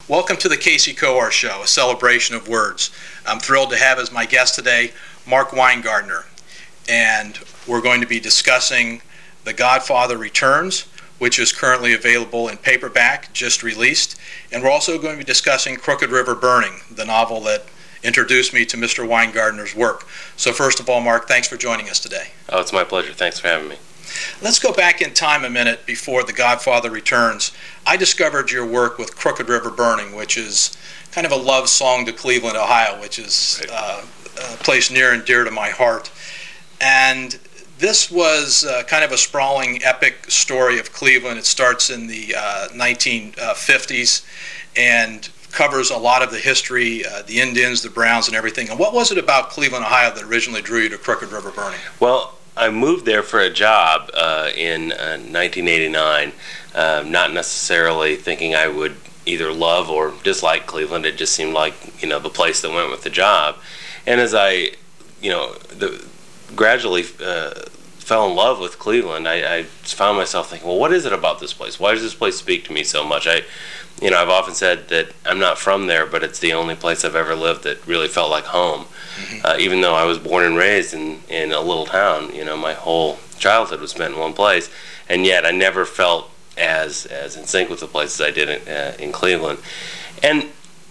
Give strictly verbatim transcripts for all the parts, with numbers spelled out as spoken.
Welcome to the Casey Coar Show, a celebration of words. I'm thrilled to have as my guest today Mark Weingartner, and we're going to be discussing The Godfather Returns, which is currently available in paperback, just released, and we're also going to be discussing Crooked River Burning, the novel that introduced me to Mister Weingartner's work. So first of all, Mark, thanks for joining us today. Oh, it's my pleasure. Thanks for having me. Let's go back in time a minute before The Godfather Returns. I discovered your work with Crooked River Burning, which is kind of a love song to Cleveland, Ohio, which is uh, a place near and dear to my heart. And this was uh, kind of a sprawling, epic story of Cleveland. It starts in the uh, nineteen fifties and covers a lot of the history, uh, the Indians, the Browns, and everything. And what was it about Cleveland, Ohio that originally drew you to Crooked River Burning? Well, I moved there for a job uh, in uh, nineteen eighty-nine, uh, not necessarily thinking I would either love or dislike Cleveland. It just seemed like, you know, the place that went with the job. And as I, you know, the, gradually uh, fell in love with Cleveland, I, I found myself thinking, well, what is it about this place? Why does this place speak to me so much? I, you know, I've often said that I'm not from there, but it's the only place I've ever lived that really felt like home. Mm-hmm. Uh, even though I was born and raised in, in a little town, you know, my whole childhood was spent in one place, and yet I never felt as as in sync with the place as I did in, uh, in Cleveland. And,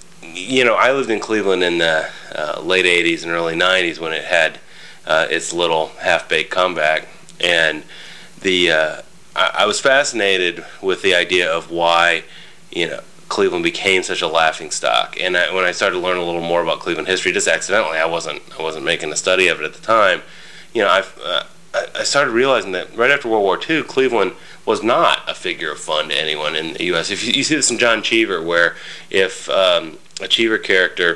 you know, I lived in Cleveland in the uh, late eighties and early nineties when it had uh, its little half-baked comeback, and the uh, I, I was fascinated with the idea of why, you know, Cleveland became such a laughingstock. And I, when I started to learn a little more about Cleveland history, just accidentally, I wasn't I wasn't making a study of it at the time. You know, I've, uh, I started realizing that right after World War Two, Cleveland was not a figure of fun to anyone in the U S If you, you see this in John Cheever, where if um, a Cheever character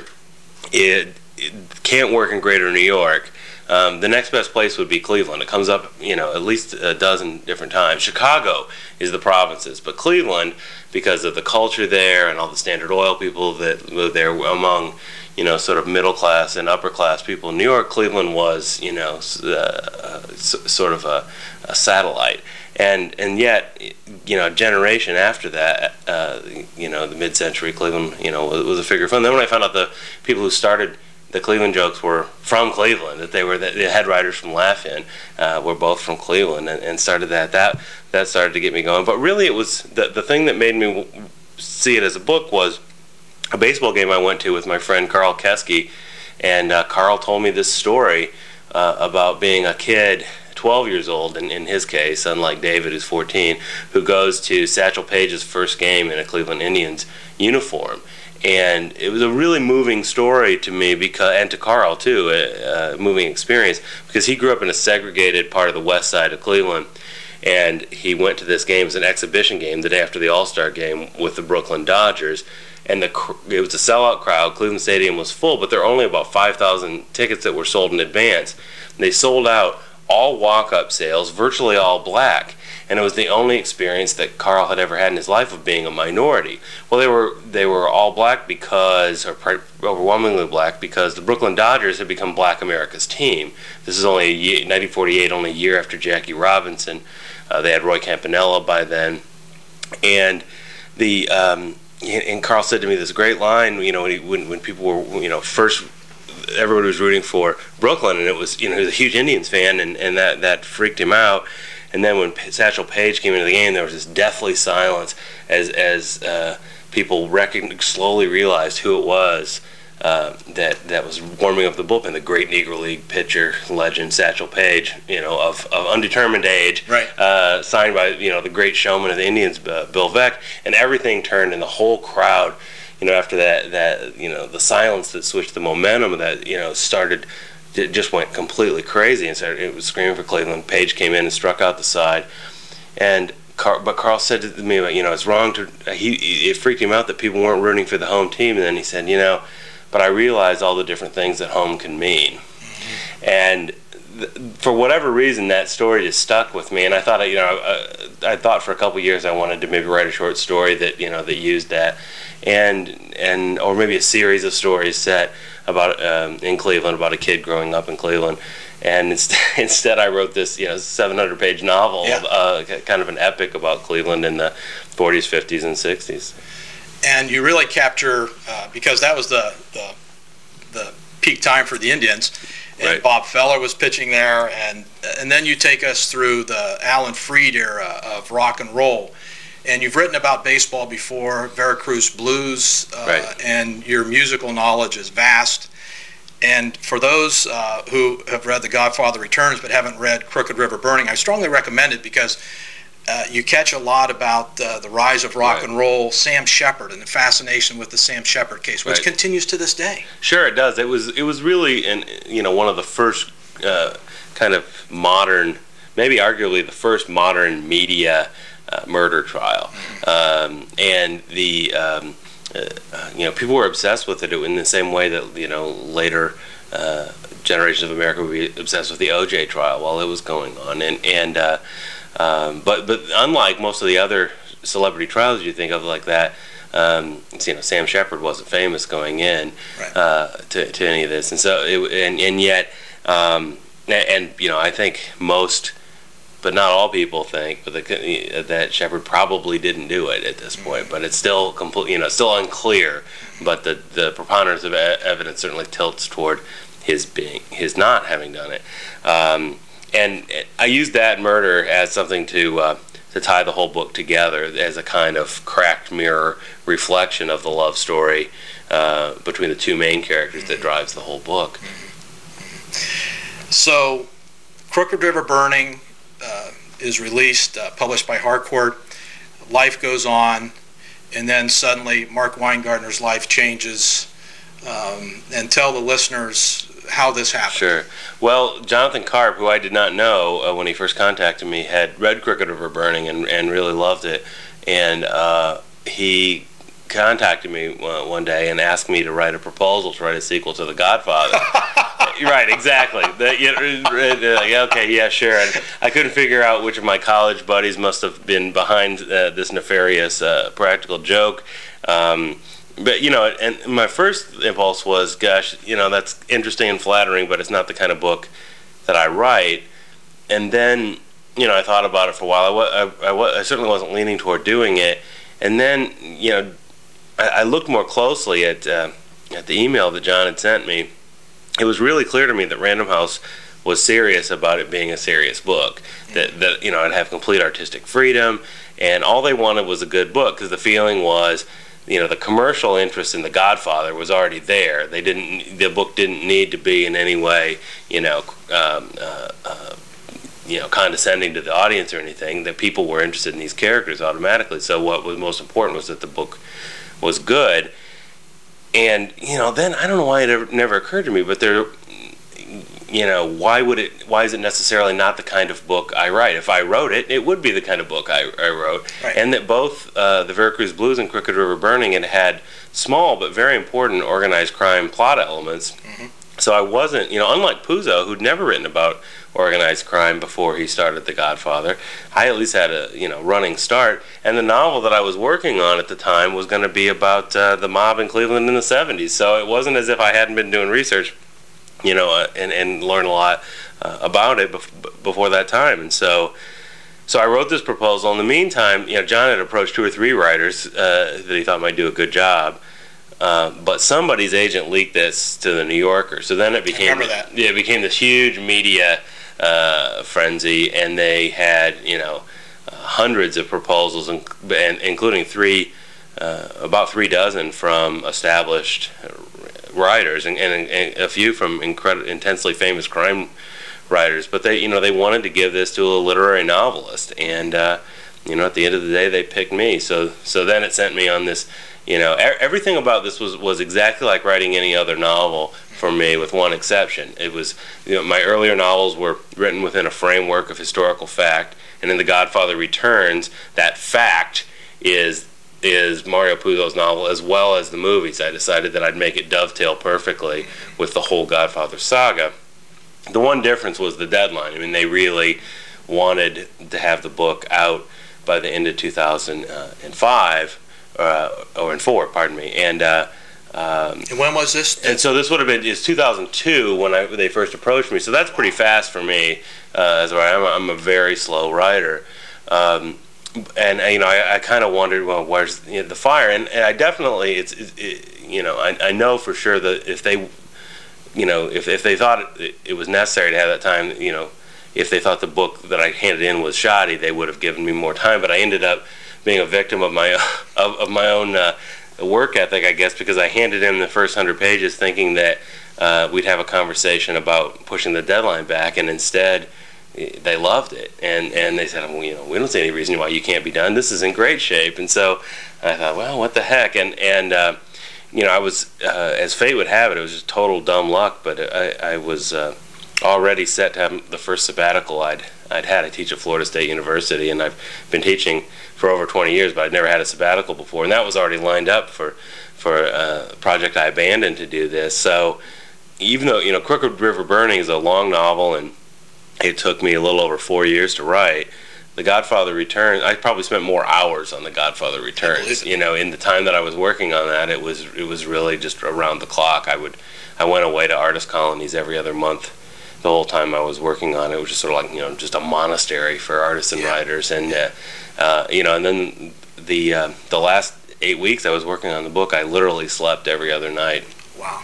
it, it can't work in Greater New York, Um, the next best place would be Cleveland. It comes up, you know, at least a dozen different times. Chicago is the provinces, but Cleveland, because of the culture there and all the Standard Oil people that live there, among, you know, sort of middle class and upper class people in New York, Cleveland was, you know, uh, sort of a, a satellite. And and yet, you know, a generation after that, uh, you know, the mid-century, Cleveland, you know, was a figure of fun. Then when I found out the people who started the Cleveland jokes were from Cleveland, that they were the, the head writers from Laugh-In uh, were both from Cleveland, and, and started that. That that started to get me going. But really, it was the the thing that made me w- see it as a book was a baseball game I went to with my friend Carl Keski, and uh, Carl told me this story uh, about being a kid, twelve years old in, in his case, unlike David who's fourteen, who goes to Satchel Paige's first game in a Cleveland Indians uniform. And it was a really moving story to me, because, and to Carl too, a, a moving experience, because he grew up in a segregated part of the west side of Cleveland, and he went to this game as an exhibition game the day after the All-Star game with the Brooklyn Dodgers, and the it was a sellout crowd. Cleveland Stadium was full, but there were only about five thousand tickets that were sold in advance. They sold out all walk-up sales, virtually all black. And it was the only experience that Carl had ever had in his life of being a minority. Well, they were they were all black because, or overwhelmingly black, because the Brooklyn Dodgers had become Black America's team. This is only a year, nineteen forty-eight, only a year after Jackie Robinson. Uh, they had Roy Campanella by then, and the um, and Carl said to me this great line. You know, when he, when, when people were, you know, first, everybody was rooting for Brooklyn, and it was, you know, he was a huge Indians fan, and, and that that freaked him out. And then when Satchel Paige came into the game, there was this deathly silence as as uh, people recon- slowly realized who it was uh, that that was warming up the bullpen. The great Negro League pitcher legend Satchel Paige, you know, of, of undetermined age, right. uh, signed by, you know, the great showman of the Indians, uh, Bill Veeck, and everything turned, and the whole crowd, you know, after that that you know the silence that switched the momentum of that, you know, started. It just went completely crazy, and started, it was screaming for Cleveland. Page came in and struck out the side, and Carl, but Carl said to me, you know, it's wrong to. He it freaked him out that people weren't rooting for the home team, and then he said, you know, but I realized all the different things that home can mean, mm-hmm. and th- for whatever reason, that story just stuck with me, and I thought, you know, I, I thought for a couple of years I wanted to maybe write a short story that, you know, that used that, and and or maybe a series of stories set about um, in Cleveland, about a kid growing up in Cleveland, and instead, instead I wrote this, you know, seven hundred page novel, yeah. uh, kind of an epic about Cleveland in the forties, fifties, and sixties. and you really capture, uh, because that was the, the the peak time for the Indians, and right. Bob Feller was pitching there, and and then you take us through the Alan Freed era of rock and roll. And you've written about baseball before, Veracruz Blues, uh, right. and your musical knowledge is vast. And for those uh, who have read The Godfather Returns but haven't read Crooked River Burning, I strongly recommend it because uh, you catch a lot about uh, the rise of rock right. and roll, Sam Shepard, and the fascination with the Sam Shepard case, which right. continues to this day. Sure, it does. It was it was really, an, you know, one of the first uh, kind of modern, maybe arguably the first modern media Uh, murder trial, um, and the um, uh, you know people were obsessed with it in the same way that you know later uh, generations of America would be obsessed with the O J trial while it was going on, and and uh, um, but but unlike most of the other celebrity trials you think of like that, um, you know Sam Shepard wasn't famous going in right. uh, to to any of this, and so it, and and yet um, and, and you know I think most. But not all people think, but the, that Shepard probably didn't do it at this point. But it's still complete, you know, still unclear. But the the preponderance of e- evidence certainly tilts toward his being, his not having done it. Um, and I used that murder as something to uh, to tie the whole book together as a kind of cracked mirror reflection of the love story uh, between the two main characters that drives the whole book. So, Crooked River Burning. Uh, is released, uh, published by Harcourt. Life goes on, and then suddenly Mark Weingartner's life changes. Um, and tell the listeners how this happened. Sure. Well, Jonathan Karp, who I did not know uh, when he first contacted me, had read Crooked River Burning and, and really loved it. And uh, he contacted me uh, one day and asked me to write a proposal to write a sequel to The Godfather. Right, exactly. The, you know, like, okay, yeah, sure. And I couldn't figure out which of my college buddies must have been behind uh, this nefarious uh, practical joke. Um, but, you know, and my first impulse was, gosh, you know, that's interesting and flattering, but it's not the kind of book that I write. And then, you know, I thought about it for a while. I, wa- I, I, wa- I certainly wasn't leaning toward doing it. And then, you know, I, I looked more closely at uh, at the email that John had sent me. It was really clear to me that Random House was serious about it being a serious book. That, that you know, it'd have complete artistic freedom, and all they wanted was a good book, because the feeling was, you know, the commercial interest in The Godfather was already there. They didn't, the book didn't need to be in any way, you know, um, uh, uh, you know, condescending to the audience or anything. That people were interested in these characters automatically. So what was most important was that the book was good. And, you know, then I don't know why it ever, never occurred to me, but there, you know, why would it, why is it necessarily not the kind of book I write? If I wrote it, it would be the kind of book I, I wrote. Right. And that both uh, the Veracruz Blues and Crooked River Burning had had small but very important organized crime plot elements. Mm-hmm. So I wasn't, you know, unlike Puzo, who'd never written about organized crime before he started The Godfather, I at least had a, you know, running start. And the novel that I was working on at the time was going to be about uh, the mob in Cleveland in the seventies. So it wasn't as if I hadn't been doing research, you know, uh, and, and learned a lot uh, about it bef- before that time. And so so I wrote this proposal. In the meantime, you know, John had approached two or three writers uh, that he thought might do a good job. Uh, but somebody's agent leaked this to the New Yorker, so then it became I remember that. Yeah, it became this huge media uh, frenzy, and they had you know uh, hundreds of proposals, and, and including three, uh, about three dozen from established writers, and, and, and a few from incredible, intensely famous crime writers. But they, you know, they wanted to give this to a literary novelist, and uh, you know, at the end of the day, they picked me. So, so then it sent me on this. You know, everything about this was, was exactly like writing any other novel for me, with one exception. It was, you know, my earlier novels were written within a framework of historical fact, and in The Godfather Returns, that fact is is Mario Puzo's novel as well as the movies. I decided that I'd make it dovetail perfectly with the whole Godfather saga. The one difference was the deadline. I mean, they really wanted to have the book out by the end of two thousand five. Uh, or in four, pardon me, and uh, um, and when was this? And so this would have been it's two thousand two when I they first approached me. So that's pretty fast for me. Uh, as a writer, I'm, I'm a very slow writer, um, and you know, I, I kind of wondered, well, where's you know, the fire? And, and I definitely, it's, it, it, you know, I, I know for sure that if they, you know, if if they thought it, it was necessary to have that time, you know, if they thought the book that I handed in was shoddy, they would have given me more time. But I ended up being a victim of my of, of my own uh, work ethic, I guess, because I handed in the first hundred pages thinking that uh, we'd have a conversation about pushing the deadline back, and instead they loved it, and and they said, well, you know, we don't see any reason why you can't be done. This is in great shape. And so I thought, well, what the heck? And and uh, you know, I was uh, as fate would have it, it was just total dumb luck. But I I was uh, already set to have the first sabbatical I'd I'd had. I teach at Florida State University, and I've been teaching for over twenty years, but I'd never had a sabbatical before, and that was already lined up for for uh, a project I abandoned to do this. So even though, you know, Crooked River Burning is a long novel, and it took me a little over four years to write, The Godfather Returns, I probably spent more hours on The Godfather Returns. You know, in the time that I was working on that, it was it was really just around the clock. I would I went away to artist colonies every other month. The whole time I was working on it, it was just sort of like, you know, just a monastery for artists and yeah. writers, and uh, uh, you know, and then the uh, the last eight weeks I was working on the book, I literally slept every other night. Wow.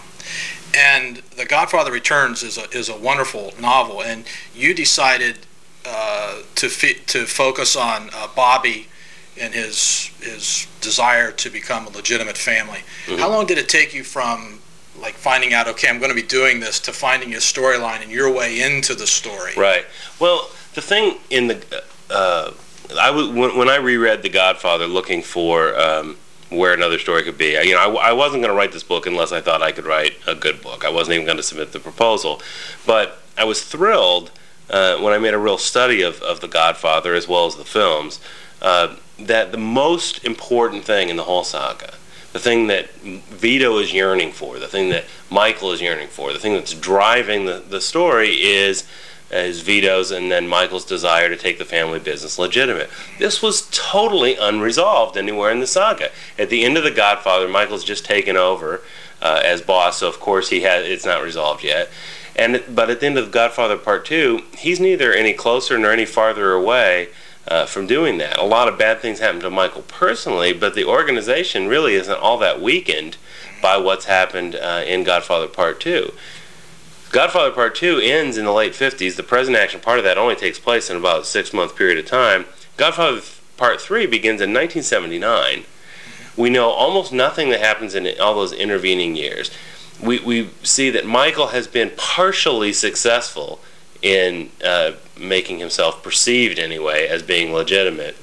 And The Godfather Returns is a is a wonderful novel, and you decided uh, to fi- to focus on uh, Bobby and his his desire to become a legitimate family. Mm-hmm. How long did it take you from like finding out, okay, I'm going to be doing this, to finding a storyline and your way into the story? Right. Well, the thing in the uh, I w- when, when I reread The Godfather, looking for um, where another story could be, you know, I, I wasn't going to write this book unless I thought I could write a good book. I wasn't even going to submit the proposal, but I was thrilled uh, when I made a real study of, of The Godfather as well as the films, uh, that the most important thing in the whole saga, the thing that Vito is yearning for, the thing that Michael is yearning for, the thing that's driving the, the story is, is Vito's and then Michael's desire to take the family business legitimate. This was totally unresolved anywhere in the saga. At the end of The Godfather, Michael's just taken over uh, as boss, so of course he has, it's not resolved yet. And but at the end of The Godfather Part Two, he's neither any closer nor any farther away Uh, from doing that. A lot of bad things happen to Michael personally, but the organization really isn't all that weakened by what's happened uh, in Godfather Part two. Godfather Part two ends in the late fifties. The present action part of that only takes place in about a six-month period of time. Godfather Part three begins in nineteen seventy-nine. We know almost nothing that happens in all those intervening years. We, we see that Michael has been partially successful in uh, making himself perceived anyway as being legitimate.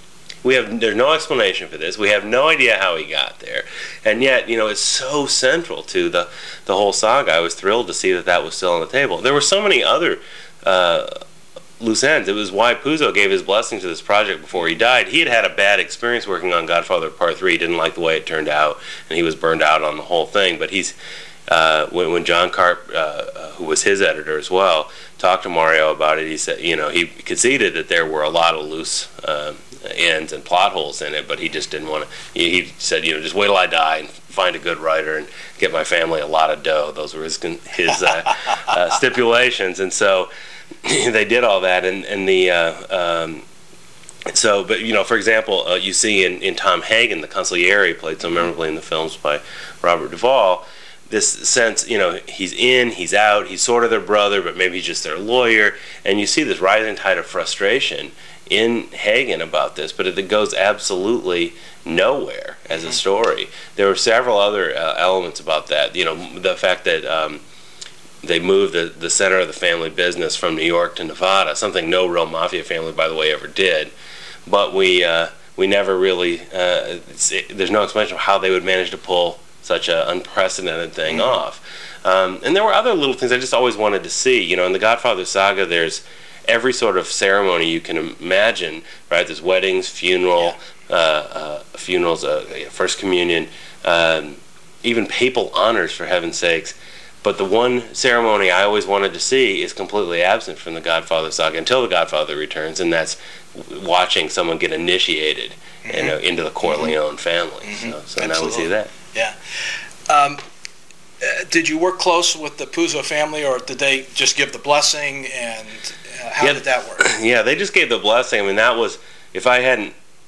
We have there's no explanation for this. We have no idea how he got there, and yet, you know, it's so central to the the whole saga. I was thrilled to see that that was still on the table. There were so many other uh, loose ends. It was why Puzo gave his blessing to this project before he died. He had had a bad experience working on Godfather Part Three. He didn't like the way it turned out, and he was burned out on the whole thing. But he's uh, when when John Karp, uh, who was his editor as well, talked to Mario about it, he said, you know, he conceded that there were a lot of loose uh, ends and plot holes in it, but he just didn't want to. He, he said, you know, just wait till I die and find a good writer and get my family a lot of dough. Those were his his uh, uh, stipulations, and so they did all that. And and the uh, um, so, but you know, for example, uh, you see in, in Tom Hagen, the consigliere, played so memorably in the films by Robert Duvall, this sense, you know, he's in, he's out, he's sort of their brother, but maybe he's just their lawyer, and you see this rising tide of frustration in Hagen about this, but it goes absolutely nowhere as a story. There were several other uh, elements about that. You know, the fact that um, they moved the, the center of the family business from New York to Nevada, something no real mafia family, by the way, ever did. But we uh, we never really, uh, it, there's no explanation of how they would manage to pull such an unprecedented thing mm-hmm. off. Um, and there were other little things I just always wanted to see. You know, in the Godfather saga, there's every sort of ceremony you can imagine, right? There's weddings, funeral, yeah. uh, uh, funerals, uh, First Communion, um, even papal honors, for heaven's sakes. But the one ceremony I always wanted to see is completely absent from the Godfather saga until the Godfather Returns, and that's watching someone get initiated mm-hmm. you know, into the Corleone mm-hmm. family. Mm-hmm. So, so now we see that. Yeah. Um, uh, did you work close with the Puzo family, or did they just give the blessing, and uh, how yeah, did that work? Yeah, they just gave the blessing. I mean, that was, if I hadn't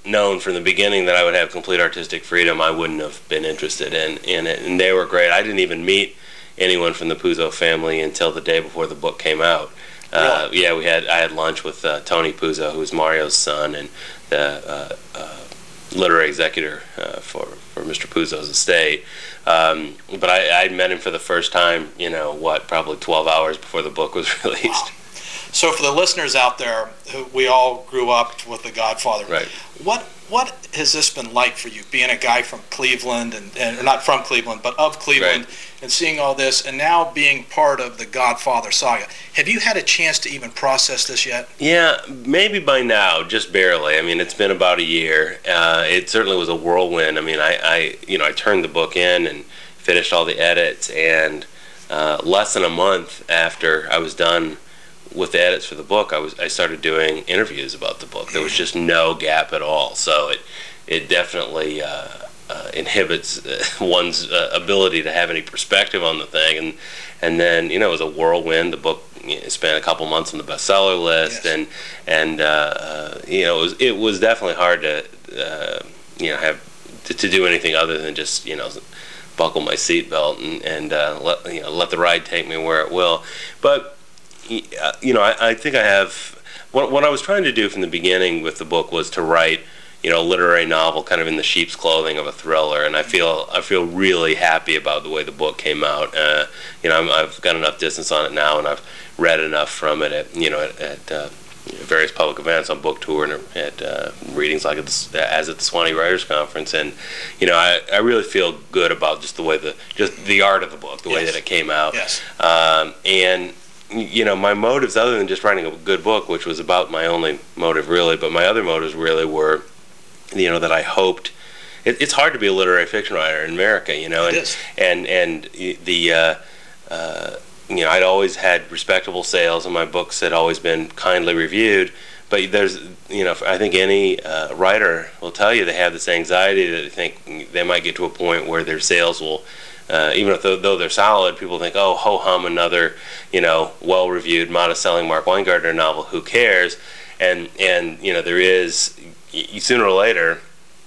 known from the beginning that I would have complete artistic freedom, I wouldn't have been interested in, in it. And they were great. I didn't even meet anyone from the Puzo family until the day before the book came out. Uh, really? Yeah, we had I had lunch with uh, Tony Puzo, who was Mario's son and the uh, uh, literary executor uh, for for Mister Puzo's estate. Um, but I I met him for the first time, you know, what, probably twelve hours before the book was released. Wow. So for the listeners out there, who we all grew up with The Godfather. Right. What what has this been like for you, being a guy from Cleveland, and, and or not from Cleveland, but of Cleveland, right, and seeing all this, and now being part of the Godfather saga? Have you had a chance to even process this yet? Yeah, maybe by now, just barely. I mean, it's been about a year. Uh, it certainly was a whirlwind. I mean, I, I you know I turned the book in and finished all the edits, and uh, less than a month after I was done with the edits for the book, I was I started doing interviews about the book. There was just no gap at all. So it it definitely uh, uh, inhibits uh, one's uh, ability to have any perspective on the thing. And and then you know it was a whirlwind. The book, you know, spent a couple months on the bestseller list, yes, and and uh, uh, you know it was it was definitely hard to uh, you know have to, to do anything other than just you know buckle my seatbelt and and uh, let you know let the ride take me where it will. But you know, I, I think I have, what, what I was trying to do from the beginning with the book was to write, you know, a literary novel kind of in the sheep's clothing of a thriller, and I feel I feel really happy about the way the book came out. Uh, you know, I'm, I've got enough distance on it now, and I've read enough from it at, you know, at, at uh, various public events, on book tour, and at uh, readings like at the, as at the Swanee Writers Conference, and you know, I, I really feel good about just the way the just the art of the book, the yes. way that it came out, yes, um, and. You know, my motives, other than just writing a good book, which was about my only motive really, but my other motives really were, you know, that I hoped. It, it's hard to be a literary fiction writer in America, you know, and it is. and and the uh, uh, you know, I'd always had respectable sales, and my books had always been kindly reviewed. But there's, you know, I think any uh, writer will tell you they have this anxiety that they think they might get to a point where their sales will. Uh, even if though, though they're solid, people think, oh, ho hum, another, you know, well-reviewed, modest-selling Mark Weingartner novel. Who cares? And and you know, there is y- sooner or later,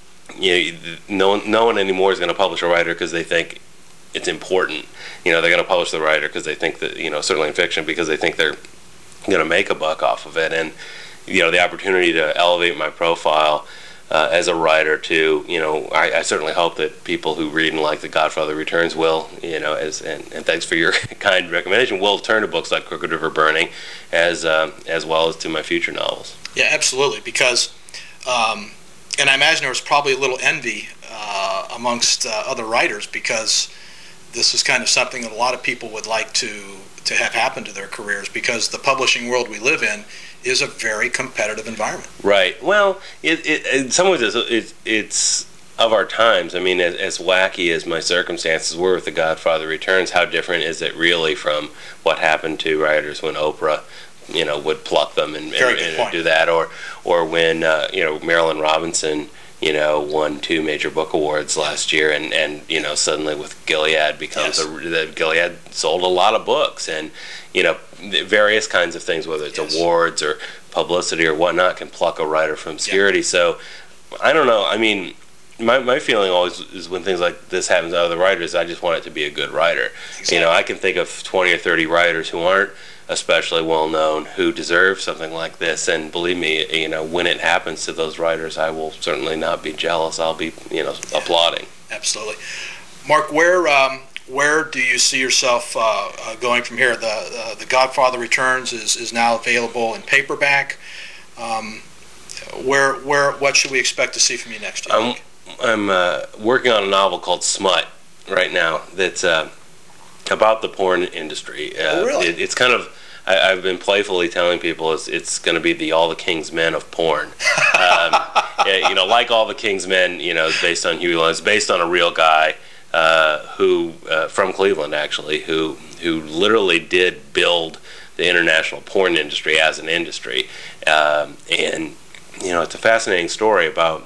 you know, no one, no one anymore is going to publish a writer because they think it's important. You know, they're going to publish the writer because they think that, you know, certainly in fiction, because they think they're going to make a buck off of it. And you know, the opportunity to elevate my profile Uh, as a writer to, you know, I, I certainly hope that people who read and like The Godfather Returns will, you know, as and, and thanks for your kind recommendation, will turn to books like Crooked River Burning as uh, as well as to my future novels. Yeah, absolutely, because, um, and I imagine there was probably a little envy uh, amongst uh, other writers, because this is kind of something that a lot of people would like to, to have happen to their careers, because the publishing world we live in is a very competitive environment. Right. Well, it, it, in some ways, it's, it, it's of our times. I mean, as, as wacky as my circumstances were with The Godfather Returns, how different is it really from what happened to writers when Oprah, you know, would pluck them and, and, and do that, or or when uh, you know, Marilyn Robinson, you know, won two major book awards last year, and, and you know, suddenly with Gilead becomes yes. a the Gilead sold a lot of books, and you know, various kinds of things, whether it's yes. awards or publicity or whatnot, can pluck a writer from obscurity. Yeah. So I don't know. I mean, my my feeling always is when things like this happens to other writers, I just want it to be a good writer. Exactly. You know, I can think of twenty or thirty writers who aren't especially well known who deserve something like this, and believe me, you know, when it happens to those writers, I will certainly not be jealous. I'll be, you know, yeah, applauding. Absolutely. Mark, where um, where do you see yourself uh, uh, going from here? The uh, The Godfather Returns is, is now available in paperback. Um, where where what should we expect to see from you next year? I'm I'm uh, working on a novel called Smut right now. That's uh, about the porn industry. Uh, oh, really? It, it's kind of, I, I've been playfully telling people it's, it's going to be the All the King's Men of porn. um, yeah, you know, like All the King's Men, you know, based on Huey Lewis, based on a real guy uh, who uh, from Cleveland actually, who who literally did build the international porn industry as an industry, um, and you know, it's a fascinating story about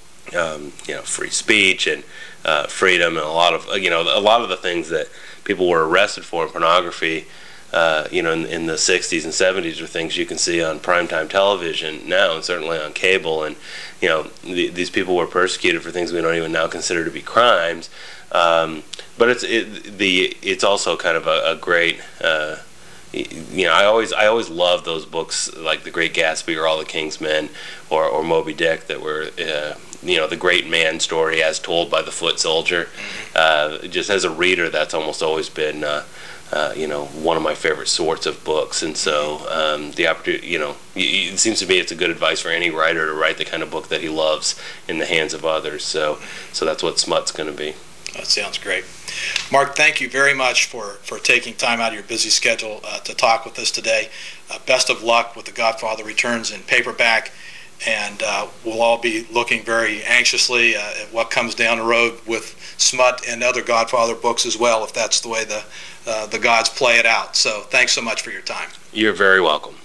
um, you know, free speech and uh, freedom, and a lot of, you know, a lot of the things that people were arrested for in pornography uh, you know, in, in the sixties and seventies are things you can see on primetime television now, and certainly on cable. And, you know, the, these people were persecuted for things we don't even now consider to be crimes. Um, but it's it, the it's also kind of a, a great, uh, you know, I always I always love those books like The Great Gatsby or All the King's Men or, or Moby Dick that were, uh, you know, the great man story as told by the foot soldier. Uh, just as a reader, that's almost always been, uh, uh, you know, one of my favorite sorts of books. And so um, the opportunity, you know, it seems to me it's a good advice for any writer to write the kind of book that he loves in the hands of others. So, so that's what Smut's going to be. That sounds great. Mark, thank you very much for, for taking time out of your busy schedule uh, to talk with us today. Uh, best of luck with The Godfather Returns in paperback, and uh, we'll all be looking very anxiously uh, at what comes down the road with Smut and other Godfather books as well, if that's the way the, uh, the gods play it out. So thanks so much for your time. You're very welcome.